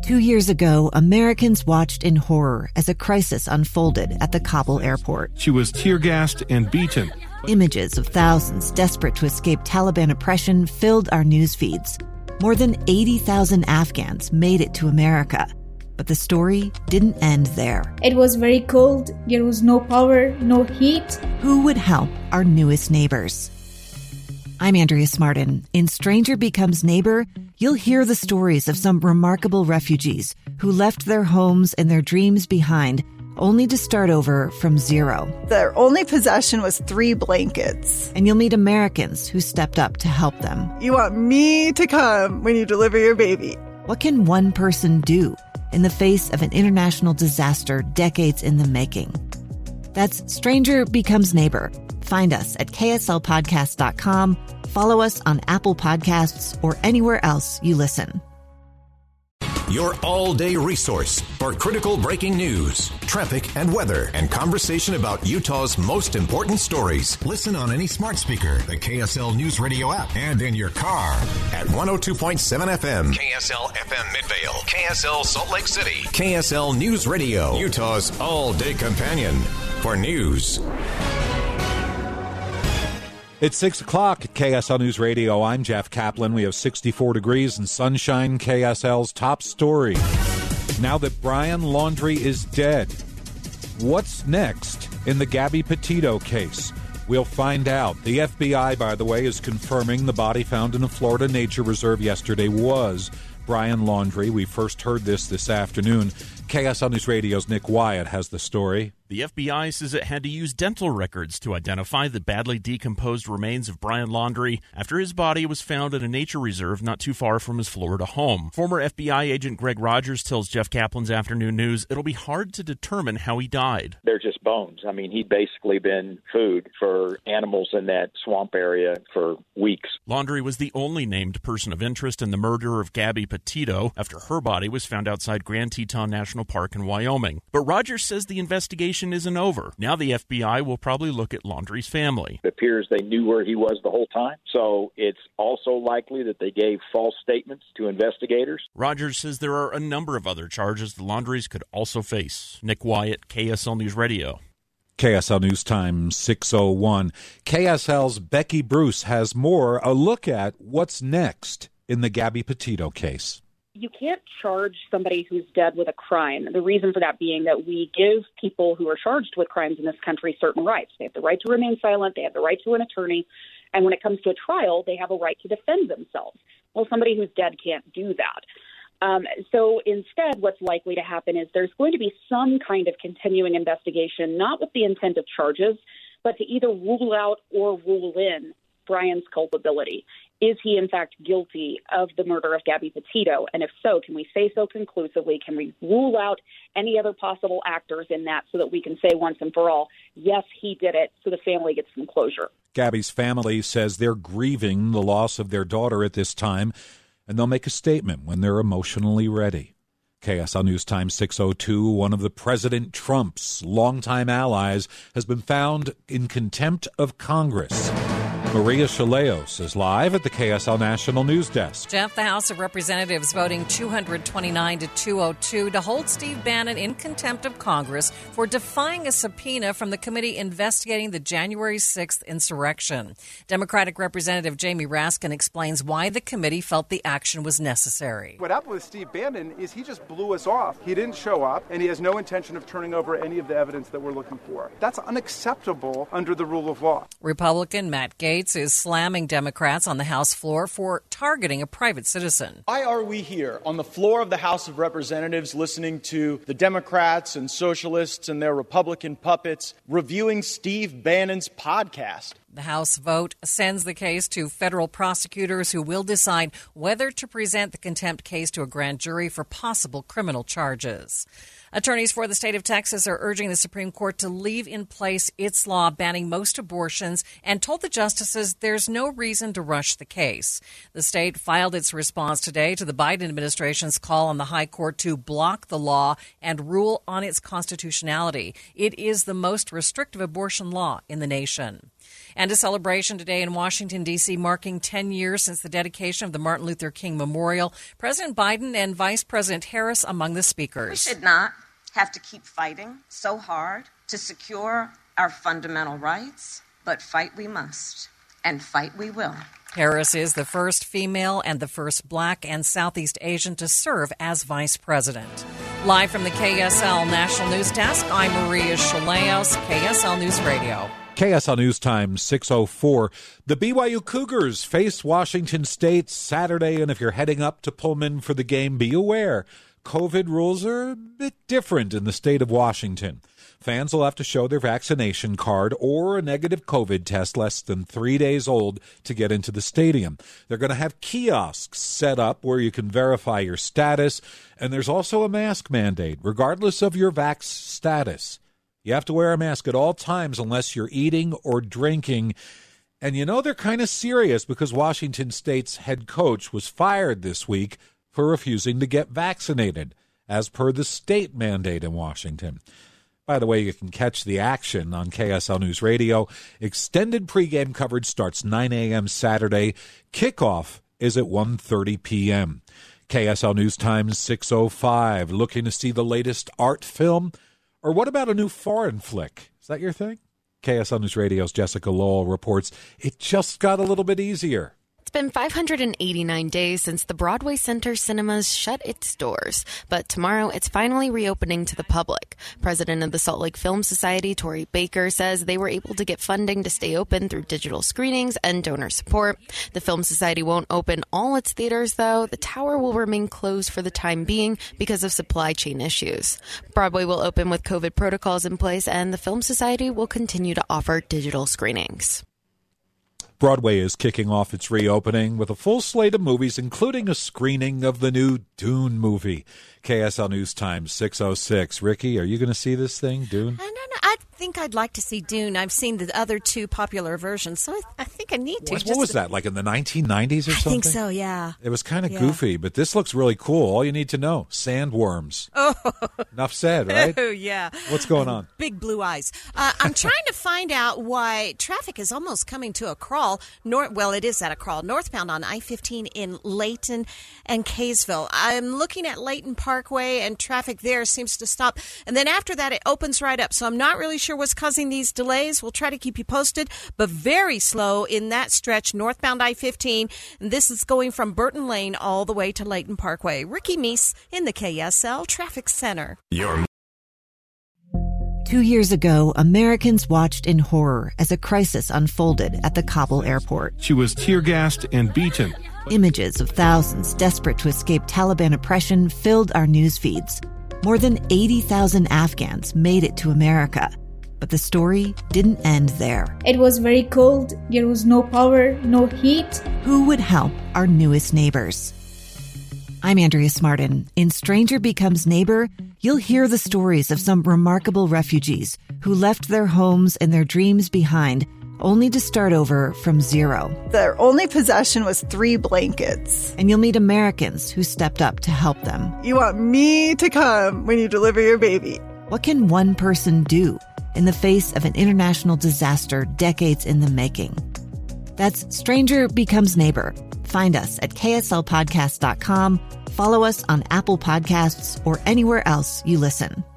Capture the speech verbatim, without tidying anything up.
Two years ago, Americans watched in horror as a crisis unfolded at the Kabul airport. She was tear-gassed and beaten. Images of thousands desperate to escape Taliban oppression filled our news feeds. More than eighty thousand Afghans made it to America. But the story didn't end there. It was very cold. There was no power, no heat. Who would help our newest neighbors? I'm Andrea Smartin. In Stranger Becomes Neighbor, you'll hear the stories of some remarkable refugees who left their homes and their dreams behind, only to start over from zero. Their only possession was three blankets. And you'll meet Americans who stepped up to help them. You want me to come when you deliver your baby. What can one person do in the face of an international disaster decades in the making? That's Stranger Becomes Neighbor. Find us at K S L podcast dot com. Follow us on Apple Podcasts or anywhere else you listen. Your all-day resource for critical breaking news, traffic and weather, and conversation about Utah's most important stories. Listen on any smart speaker, the K S L News Radio app, and in your car at one oh two point seven F M, K S L F M Midvale, K S L Salt Lake City, K S L News Radio, Utah's all-day companion for news. It's six o'clock at K S L News Radio. I'm Jeff Kaplan. We have sixty-four degrees and sunshine. K S L's top story. Now that Brian Laundrie is dead, what's next in the Gabby Petito case? We'll find out. The F B I, by the way, is confirming the body found in a Florida nature reserve yesterday was Brian Laundrie. We first heard this this afternoon. K S L News Radio's Nick Wyatt has the story. The F B I says it had to use dental records to identify the badly decomposed remains of Brian Laundrie after his body was found in a nature reserve not too far from his Florida home. Former F B I agent Greg Rogers tells Jeff Kaplan's Afternoon News it'll be hard to determine how he died. They're just bones. I mean, he'd basically been food for animals in that swamp area for weeks. Laundrie was the only named person of interest in the murder of Gabby Petito after her body was found outside Grand Teton National Park in Wyoming. But Rogers says the investigation isn't over. Now the F B I will probably look at Laundrie's family. It appears they knew where he was the whole time, so it's also likely that they gave false statements to investigators. Rogers says there are a number of other charges the Laundries could also face. Nick Wyatt, K S L News Radio. K S L News Time, six oh one. K S L's Becky Bruce has more. A look at what's next in the Gabby Petito case. You can't charge somebody who's dead with a crime. The reason for that being that we give people who are charged with crimes in this country certain rights. They have the right to remain silent. They have the right to an attorney. And when it comes to a trial, they have a right to defend themselves. Well, somebody who's dead can't do that. Um, so instead, what's likely to happen is there's going to be some kind of continuing investigation, not with the intent of charges, but to either rule out or rule in Brian's culpability. Is he, in fact, guilty of the murder of Gabby Petito? And if so, can we say so conclusively? Can we rule out any other possible actors in that so that we can say once and for all, yes, he did it, so the family gets some closure? Gabby's family says they're grieving the loss of their daughter at this time, and they'll make a statement when they're emotionally ready. K S L News Time six oh two, one of the President Trump's longtime allies has been found in contempt of Congress. Maria Chaleos is live at the K S L National News Desk. Jeff, the House of Representatives voting two hundred twenty-nine to two oh two to hold Steve Bannon in contempt of Congress for defying a subpoena from the committee investigating the January sixth insurrection. Democratic Representative Jamie Raskin explains why the committee felt the action was necessary. What happened with Steve Bannon is he just blew us off. He didn't show up, and he has no intention of turning over any of the evidence that we're looking for. That's unacceptable under the rule of law. Republican Matt Gaetz is slamming Democrats on the House floor for targeting a private citizen. Why are we here on the floor of the House of Representatives listening to the Democrats and socialists and their Republican puppets reviewing Steve Bannon's podcast? The House vote sends the case to federal prosecutors who will decide whether to present the contempt case to a grand jury for possible criminal charges. Attorneys for the state of Texas are urging the Supreme Court to leave in place its law banning most abortions and told the justices there's no reason to rush the case. The state filed its response today to the Biden administration's call on the high court to block the law and rule on its constitutionality. It is the most restrictive abortion law in the nation. And a celebration today in Washington, D C, marking ten years since the dedication of the Martin Luther King Memorial. President Biden and Vice President Harris among the speakers. We should not have to keep fighting so hard to secure our fundamental rights, but fight we must, and fight we will. Harris is the first female and the first black and Southeast Asian to serve as vice president. Live from the K S L National News Desk, I'm Maria Chaleos, K S L News Radio. K S L News Time, six oh four. The B Y U Cougars face Washington State Saturday, and if you're heading up to Pullman for the game, be aware, COVID rules are a bit different in the state of Washington. Fans will have to show their vaccination card or a negative COVID test less than three days old to get into the stadium. They're going to have kiosks set up where you can verify your status, and there's also a mask mandate, regardless of your vax status. You have to wear a mask at all times unless you're eating or drinking. And you know they're kind of serious because Washington State's head coach was fired this week for refusing to get vaccinated, as per the state mandate in Washington. By the way, you can catch the action on K S L News Radio. Extended pregame coverage starts nine a.m. Saturday. Kickoff is at one thirty p.m. K S L News Time, six oh five. Looking to see the latest art film? Or what about a new foreign flick? Is that your thing? K S L News Radio's Jessica Lowell reports it just got a little bit easier. It's been five hundred eighty-nine days since the Broadway Center Cinemas shut its doors, but tomorrow it's finally reopening to the public. President of the Salt Lake Film Society, Tori Baker, says they were able to get funding to stay open through digital screenings and donor support. The Film Society won't open all its theaters, though. The tower will remain closed for the time being because of supply chain issues. Broadway will open with COVID protocols in place, and the Film Society will continue to offer digital screenings. Broadway is kicking off its reopening with a full slate of movies, including a screening of the new Dune movie. K S L News Time, six oh six. Ricky, are you going to see this thing, Dune? I don't know. I think I'd like to see Dune. I've seen the other two popular versions, so I, I think I need to. What, what was that, like in the nineteen nineties or something? I think so, yeah. It was kind of yeah. goofy, but this looks really cool. All you need to know, sandworms. Oh. Enough said, right? Oh, yeah. What's going on? Big blue eyes. Uh, I'm trying to find out why traffic is almost coming to a crawl. North, well, it is at a crawl. Northbound on I fifteen in Layton and Kaysville. I'm looking at Layton Parkway, and traffic there seems to stop. And then after that, it opens right up. So I'm not really sure what's causing these delays. We'll try to keep you posted, but very slow in that stretch, northbound I fifteen. And this is going from Burton Lane all the way to Layton Parkway. Ricky Meese in the K S L Traffic Center. Your Two years ago, Americans watched in horror as a crisis unfolded at the Kabul airport. She was tear-gassed and beaten. Images of thousands desperate to escape Taliban oppression filled our news feeds. More than eighty thousand Afghans made it to America. But the story didn't end there. It was very cold. There was no power, no heat. Who would help our newest neighbors? I'm Andrea Smartin. In Stranger Becomes Neighbor, you'll hear the stories of some remarkable refugees who left their homes and their dreams behind, only to start over from zero. Their only possession was three blankets. And you'll meet Americans who stepped up to help them. You want me to come when you deliver your baby. What can one person do in the face of an international disaster decades in the making? That's Stranger Becomes Neighbor. Find us at K S L podcast dot com. Follow us on Apple Podcasts or anywhere else you listen.